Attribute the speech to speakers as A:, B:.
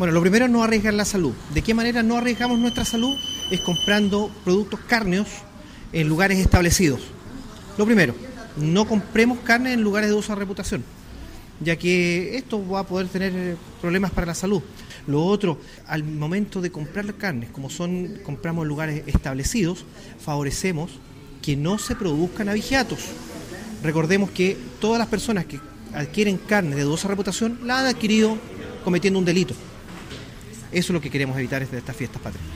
A: Bueno, lo primero es no arriesgar la salud. ¿De qué manera no arriesgamos nuestra salud? Es comprando productos cárneos en lugares establecidos. Lo primero, no compremos carne en lugares de dudosa reputación, ya que esto va a poder tener problemas para la salud. Lo otro, al momento de comprar las carnes, compramos en lugares establecidos, favorecemos que no se produzcan abigeatos. Recordemos que todas las personas que adquieren carne de dudosa reputación la han adquirido cometiendo un delito. Eso es lo que queremos evitar desde estas fiestas patrias.